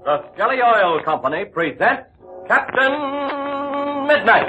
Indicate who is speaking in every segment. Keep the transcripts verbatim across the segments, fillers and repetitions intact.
Speaker 1: The Skelly Oil Company presents Captain Midnight.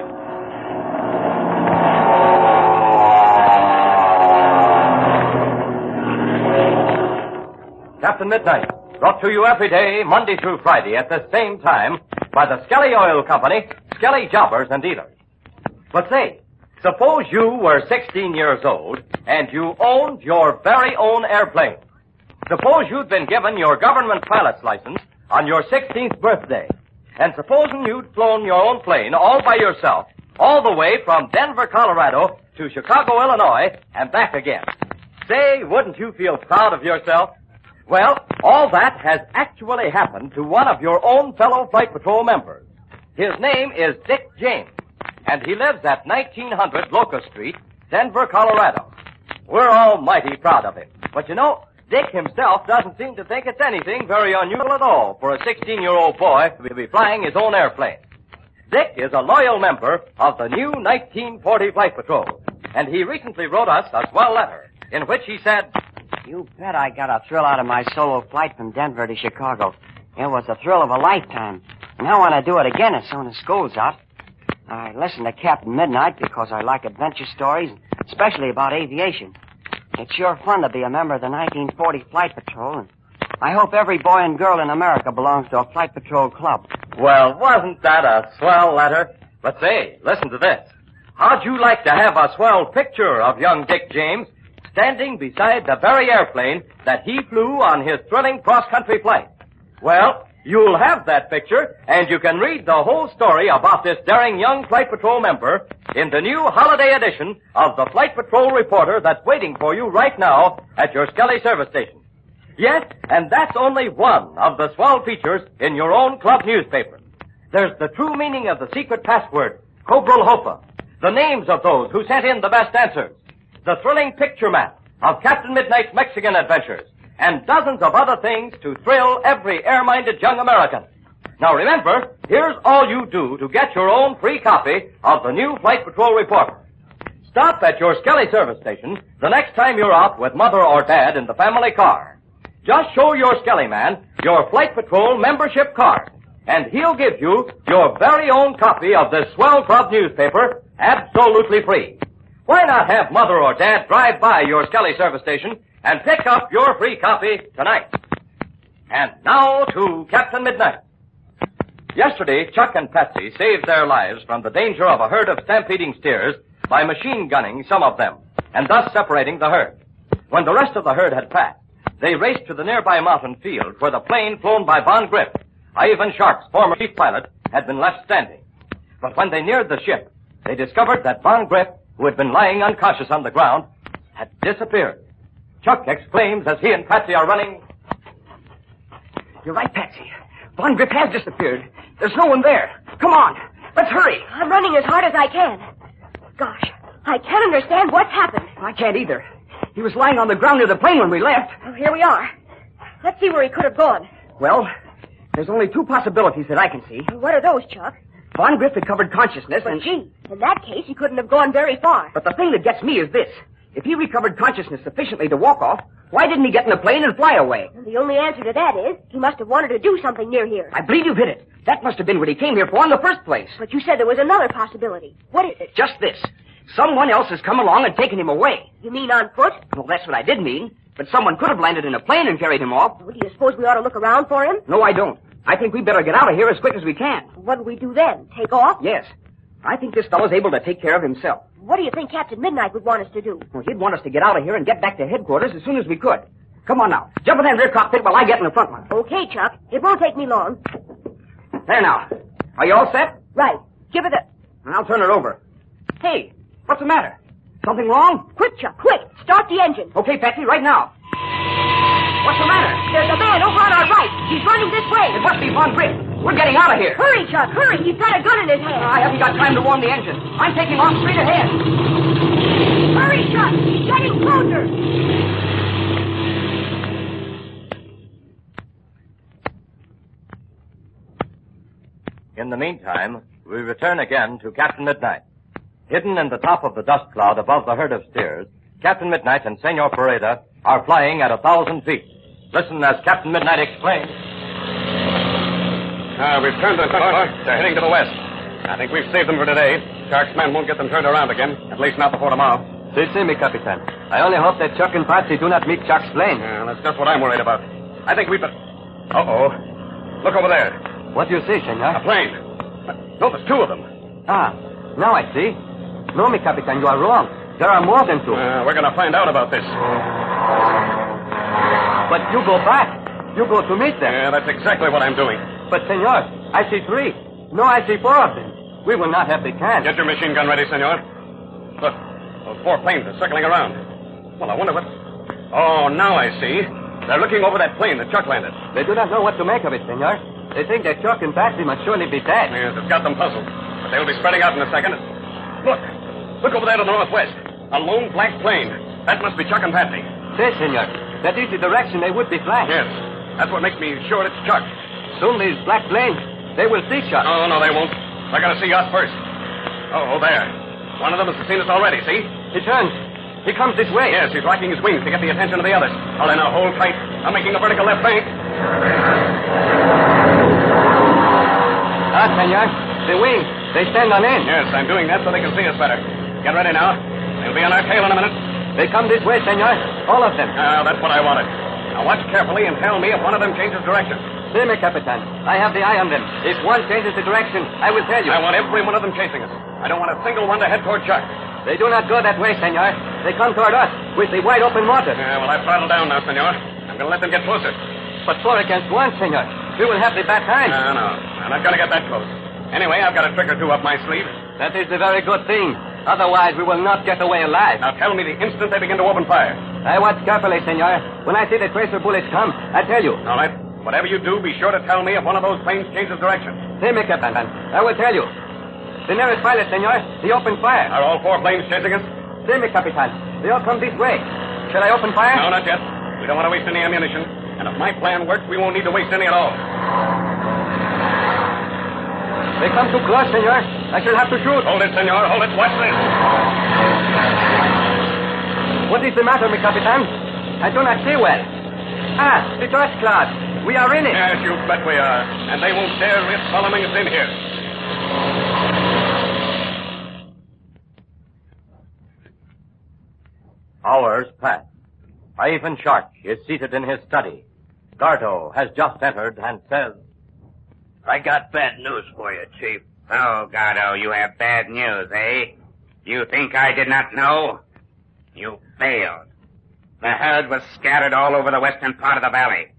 Speaker 1: Captain Midnight, brought to you every day, Monday through Friday, at the same time, by the Skelly Oil Company, Skelly Jobbers and Dealers. But say, suppose you were sixteen years old and you owned your very own airplane. Suppose you'd been given your government pilot's license on your sixteenth birthday. And supposing you'd flown your own plane all by yourself, all the way from Denver, Colorado to Chicago, Illinois, and back again. Say, wouldn't you feel proud of yourself? Well, all that has actually happened to one of your own fellow Flight Patrol members. His name is Dick James, and he lives at nineteen hundred Locust Street, Denver, Colorado. We're all mighty proud of him. But you know, Dick himself doesn't seem to think it's anything very unusual at all for a sixteen-year-old boy to be flying his own airplane. Dick is a loyal member of the new nineteen forty Flight Patrol, and he recently wrote us a swell letter in which he said,
Speaker 2: "You bet I got a thrill out of my solo flight from Denver to Chicago. It was the thrill of a lifetime, and I want to do it again as soon as school's out. I listen to Captain Midnight because I like adventure stories, especially about aviation. It's sure fun to be a member of the nineteen forty Flight Patrol, and I hope every boy and girl in America belongs to a Flight Patrol club."
Speaker 1: Well, wasn't that a swell letter? But say, listen to this. How'd you like to have a swell picture of young Dick James standing beside the very airplane that he flew on his thrilling cross-country flight? Well, you'll have that picture, and you can read the whole story about this daring young Flight Patrol member in the new holiday edition of the Flight Patrol Reporter that's waiting for you right now at your Skelly service station. Yes, and that's only one of the swell features in your own club newspaper. There's the true meaning of the secret password, Cobral Hopa, the names of those who sent in the best answers, the thrilling picture map of Captain Midnight's Mexican adventures, and dozens of other things to thrill every air-minded young American. Now remember, here's all you do to get your own free copy of the new Flight Patrol Reporter. Stop at your Skelly service station the next time you're out with Mother or Dad in the family car. Just show your Skelly man your Flight Patrol membership card, and he'll give you your very own copy of this swell club newspaper absolutely free. Why not have Mother or Dad drive by your Skelly service station and pick up your free copy tonight? And now to Captain Midnight. Yesterday, Chuck and Patsy saved their lives from the danger of a herd of stampeding steers by machine gunning some of them, and thus separating the herd. When the rest of the herd had passed, they raced to the nearby mountain field where the plane flown by Von Griff, Ivan Shark's former chief pilot, had been left standing. But when they neared the ship, they discovered that Von Griff, who had been lying unconscious on the ground, had disappeared. Chuck exclaims as he and Patsy are running.
Speaker 3: "You're right, Patsy. Von Griff has disappeared. There's no one there. Come on. Let's hurry."
Speaker 4: I'm running as hard as I can. Gosh, I can't understand what's happened.
Speaker 3: I can't either. He was lying on the ground near the plane when we left.
Speaker 4: Well, here we are. Let's see where he could have gone.
Speaker 3: Well, there's only two possibilities that I can see.
Speaker 4: What are those, Chuck?
Speaker 3: Von Griff recovered consciousness
Speaker 4: But
Speaker 3: and...
Speaker 4: gee, in that case, he couldn't have gone very far.
Speaker 3: But the thing that gets me is this. If he recovered consciousness sufficiently to walk off, why didn't he get in a plane and fly away?
Speaker 4: And the only answer to that is he must have wanted to do something near here.
Speaker 3: I believe you've hit it. That must have been what he came here for in the first place.
Speaker 4: But you said there was another possibility. What is it?
Speaker 3: Just this. Someone else has come along and taken him away.
Speaker 4: You mean on foot?
Speaker 3: Well, that's what I did mean. But someone could have landed in a plane and carried him off.
Speaker 4: Well, do you suppose we ought to look around for him?
Speaker 3: No, I don't. I think we better get out of here as quick as we can.
Speaker 4: What do we do then? Take off?
Speaker 3: Yes. I think this fellow's able to take care of himself.
Speaker 4: What do you think Captain Midnight would want us to do?
Speaker 3: Well, he'd want us to get out of here and get back to headquarters as soon as we could. Come on now. Jump in that rear cockpit while I get in the front one.
Speaker 4: Okay, Chuck. It won't take me long.
Speaker 3: There now. Are you all set?
Speaker 4: Right. Give it a...
Speaker 3: And I'll turn it over. Hey, what's the matter? Something wrong?
Speaker 4: Quick, Chuck, quick. Start the engine.
Speaker 3: Okay, Patsy, right now. What's the matter?
Speaker 4: There's a man over on our right. He's running this way.
Speaker 3: It must be Von Griff. We're getting out of here.
Speaker 4: Hurry, Chuck, hurry. He's got a gun in his hand.
Speaker 3: I haven't got time to warm the engine. I'm taking off straight ahead.
Speaker 4: Hurry, Chuck. He's getting closer.
Speaker 1: In the meantime, we return again to Captain Midnight. Hidden in the top of the dust cloud above the herd of steers, Captain Midnight and Senor Pareda are flying at a thousand feet. Listen as Captain Midnight exclaims.
Speaker 5: Uh, we've turned the corner. They're heading to the west. I think we've saved them for today. Shark's men won't get them turned around again. At least not before tomorrow.
Speaker 1: They see me, Capitan. I only hope that Chuck and Patsy do not meet Chuck's plane.
Speaker 5: Yeah, that's just what I'm worried about. I think we better... Uh-oh. Look over there.
Speaker 1: What do you see, senor?
Speaker 5: A plane. No, there's two of them.
Speaker 1: Ah, now I see. No, mi Capitan, you are wrong. There are more than two.
Speaker 5: Uh, we're going to find out about this.
Speaker 1: But you go back. You go to meet them.
Speaker 5: Yeah, that's exactly what I'm doing.
Speaker 1: But, senor, I see three. No, I see four of them. We will not have the chance.
Speaker 5: Get your machine gun ready, senor. Look, those four planes are circling around. Well, I wonder what... Oh, now I see. They're looking over that plane that Chuck landed.
Speaker 1: They do not know what to make of it, senor. They think that Chuck and Patsy must surely be dead.
Speaker 5: Yes, it's got them puzzled. But they'll be spreading out in a second. Look. Look over there to the northwest. A lone black plane. That must be Chuck and Patsy.
Speaker 1: Yes, senor. That is the direction they would be flying.
Speaker 5: Yes. That's what makes me sure it's Chuck.
Speaker 1: Soon these black planes, they will see Chuck.
Speaker 5: Oh, no, they won't. They're going to see us first. Oh, there. One of them has seen us already, see?
Speaker 1: He turns. He comes this way.
Speaker 5: Yes, he's rocking his wings to get the attention of the others. Well, then, now, hold tight. I'm making a vertical left bank.
Speaker 1: Ah, senor. The wings. They stand on end.
Speaker 5: Yes, I'm doing that so they can see us better. Get ready now. They'll be on our tail in a minute.
Speaker 1: They come this way, senor. All of them.
Speaker 5: Ah, that's what I wanted. Now, watch carefully and tell me if one of them changes direction.
Speaker 1: See me, Capitan. I have the eye on them. If one changes the direction, I will tell you.
Speaker 5: I want every one of them chasing us. I don't want a single one to head toward Chuck.
Speaker 1: They do not go that way, senor. They come toward us with the wide open water.
Speaker 5: Yeah, well, I've throttled down now, senor. I'm going to let them get closer.
Speaker 1: But four against one, senor. We will have the bad time.
Speaker 5: No, no. I'm not going to get that close. Anyway, I've got a trick or two up my sleeve.
Speaker 1: That is a very good thing. Otherwise, we will not get away alive.
Speaker 5: Now, tell me the instant they begin to open fire.
Speaker 1: I watch carefully, senor. When I see the tracer bullets come, I tell you.
Speaker 5: All right. Whatever you do, be sure to tell me if one of those planes changes direction.
Speaker 1: See me, Captain. I will tell you. The nearest pilot, senor, he opened fire.
Speaker 5: Are all four planes chasing us?
Speaker 1: See me, Capitan. They all come this way. Shall I open fire?
Speaker 5: No, not yet. We don't want to waste any ammunition. And if my plan works, we won't need to waste any at all.
Speaker 1: They come too close, senor. I shall have to shoot.
Speaker 5: Hold it, senor. Hold it. Watch this.
Speaker 1: What is the matter, mi Capitan? I do not see well. Ah, the dust cloud. We are in it.
Speaker 5: Yes, you bet we are. And they won't dare risk following us in here.
Speaker 1: Hours pass. Ivan Shark is seated in his study. Gardo has just entered and says,
Speaker 6: I got bad news for you, Chief.
Speaker 7: Oh, Gardo, you have bad news, eh? You think I did not know? You failed. The herd was scattered all over the western part of the valley.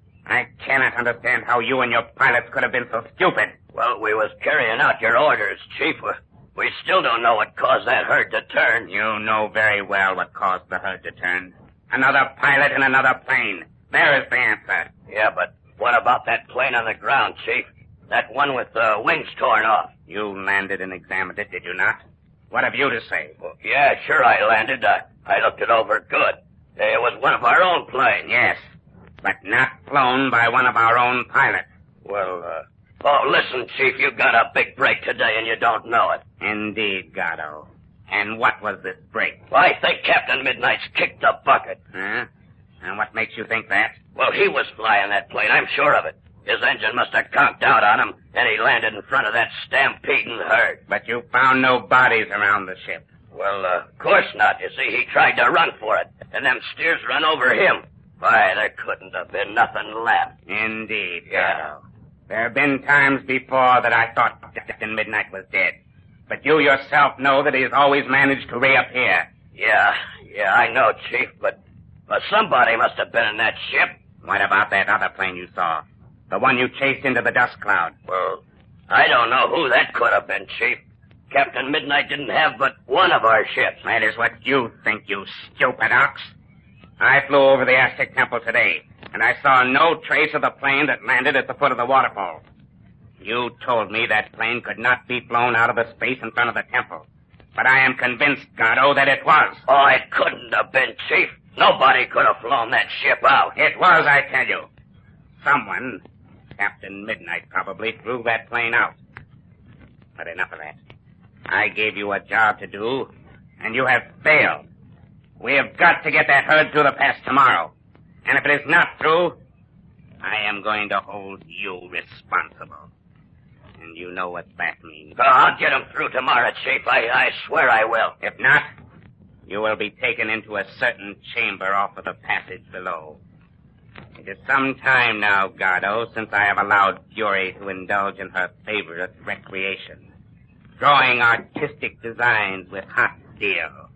Speaker 7: I cannot understand how you and your pilots could have been so stupid.
Speaker 6: Well, we was carrying out your orders, Chief. We still don't know what caused that herd to turn.
Speaker 7: You know very well what caused the herd to turn. Another pilot in another plane. There is the answer.
Speaker 6: Yeah, but what about that plane on the ground, Chief? That one with the uh, wings torn off.
Speaker 7: You landed and examined it, did you not? What have you to say?
Speaker 6: Well, yeah, sure I landed. I, I looked it over good. It was one of our own planes.
Speaker 7: Yes, but not flown by one of our own pilots.
Speaker 6: Well, uh... Oh, listen, Chief, you got a big break today and you don't know it.
Speaker 7: Indeed, Gardo. And what was this break?
Speaker 6: Well, I think Captain Midnight's kicked the bucket.
Speaker 7: Huh? And what makes you think that?
Speaker 6: Well, he was flying that plane, I'm sure of it. His engine must have conked out on him, and he landed in front of that stampeding herd.
Speaker 7: But you found no bodies around the ship.
Speaker 6: Well, uh, of course not. You see, he tried to run for it, and them steers run over him. Why, there couldn't have been nothing left.
Speaker 7: Indeed,
Speaker 6: yeah.
Speaker 7: Gardo. There have been times before that I thought Captain Midnight was dead. But you yourself know that he has always managed to reappear.
Speaker 6: Yeah, yeah, I know, Chief, but, but somebody must have been in that ship.
Speaker 7: What about that other plane you saw? The one you chased into the dust cloud?
Speaker 6: Well, I don't know who that could have been, Chief. Captain Midnight didn't have but one of our ships.
Speaker 7: That is what you think, you stupid ox. I flew over the Aztec Temple today, and I saw no trace of the plane that landed at the foot of the waterfall. You told me that plane could not be flown out of the space in front of the temple. But I am convinced, Gardo, that it was.
Speaker 6: Oh, it couldn't have been, Chief. Nobody could have flown that ship out.
Speaker 7: It was, I tell you. Someone, Captain Midnight probably, flew that plane out. But enough of that. I gave you a job to do, and you have failed. We have got to get that herd through the pass tomorrow. And if it is not through, I am going to hold you responsible. And you know what that means.
Speaker 6: Oh, I'll get him through tomorrow, Chief. I, I swear I will.
Speaker 7: If not, you will be taken into a certain chamber off of the passage below. It is some time now, Gardo, since I have allowed Fury to indulge in her favorite recreation, drawing artistic designs with hot steel.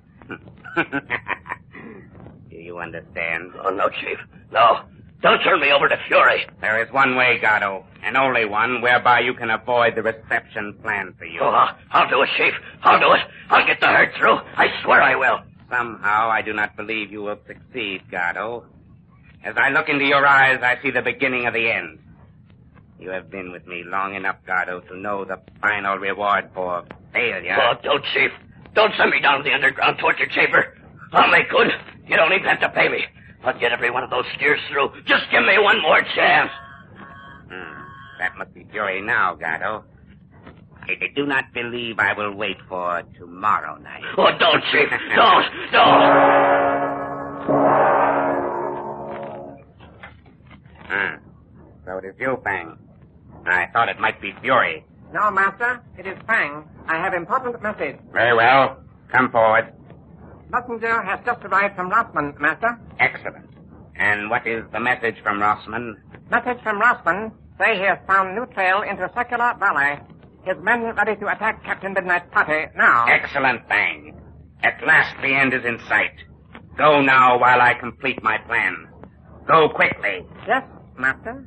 Speaker 7: Do you understand?
Speaker 6: Oh, no, Chief. No. Don't turn me over to Fury.
Speaker 7: There is one way, Gardo, and only one, whereby you can avoid the reception planned for you.
Speaker 6: Oh, I'll, I'll do it, Chief. I'll do it. I'll get the herd through. I swear I will.
Speaker 7: Somehow, I do not believe you will succeed, Gardo. As I look into your eyes, I see the beginning of the end. You have been with me long enough, Gardo, to know the final reward for failure.
Speaker 6: Oh, don't, Chief. Don't send me down to the underground torture chamber. I'll make good. You don't even have to pay me. I'll get every one of those steers through. Just give me one more chance.
Speaker 7: Hmm. That must be Fury now, Gardo. I do not believe I will wait for tomorrow night.
Speaker 6: Oh, don't, Chief. Don't. Don't.
Speaker 7: Hmm. So it is you, Fang. I thought it might be Fury.
Speaker 8: No, Master. It is Fang. I have important message.
Speaker 7: Very well. Come forward.
Speaker 8: Messenger has just arrived from Rossman, Master.
Speaker 7: Excellent. And what is the message from Rossman?
Speaker 8: Message from Rossman. Say he has found new trail into Circular Valley. His men ready to attack Captain Midnight's party now.
Speaker 7: Excellent, Fang. At last the end is in sight. Go now while I complete my plan. Go quickly.
Speaker 8: Yes, Master.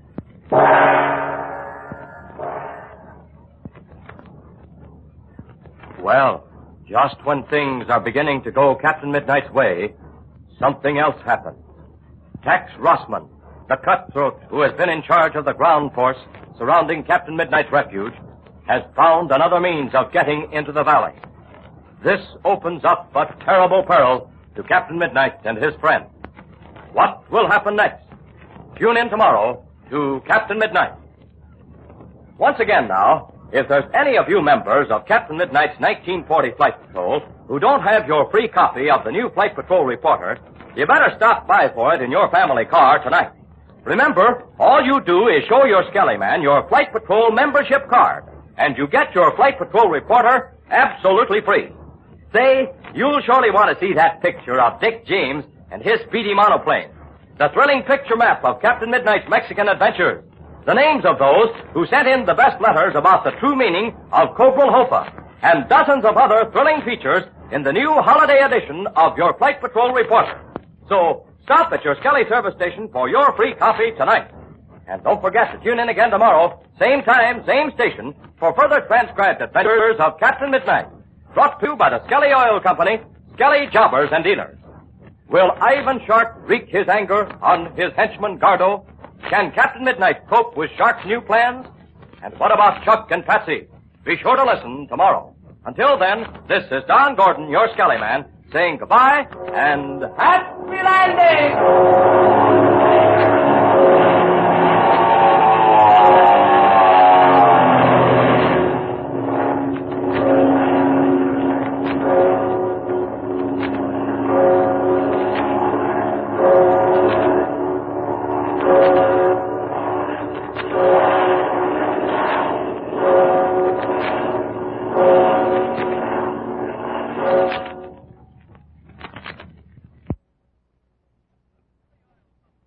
Speaker 1: Well, just when things are beginning to go Captain Midnight's way, something else happened. Tex Rossman, the cutthroat who has been in charge of the ground force surrounding Captain Midnight's refuge, has found another means of getting into the valley. This opens up a terrible peril to Captain Midnight and his friend. What will happen next? Tune in tomorrow to Captain Midnight. Once again now, if there's any of you members of Captain Midnight's nineteen forty Flight Patrol who don't have your free copy of the new Flight Patrol Reporter, you better stop by for it in your family car tonight. Remember, all you do is show your Skelly Man your Flight Patrol membership card, and you get your Flight Patrol Reporter absolutely free. Say, you'll surely want to see that picture of Dick James and his speedy monoplane, the thrilling picture map of Captain Midnight's Mexican adventures, the names of those who sent in the best letters about the true meaning of Cobral Hofa, and dozens of other thrilling features in the new holiday edition of your Flight Patrol Reporter. So, stop at your Skelly service station for your free copy tonight. And don't forget to tune in again tomorrow, same time, same station, for further transcribed adventures of Captain Midnight, brought to you by the Skelly Oil Company, Skelly Jobbers and Dealers. Will Ivan Shark wreak his anger on his henchman Gardo? Can Captain Midnight cope with Shark's new plans? And what about Chuck and Patsy? Be sure to listen tomorrow. Until then, this is Don Gordon, your Skelly Man, saying goodbye and happy landing!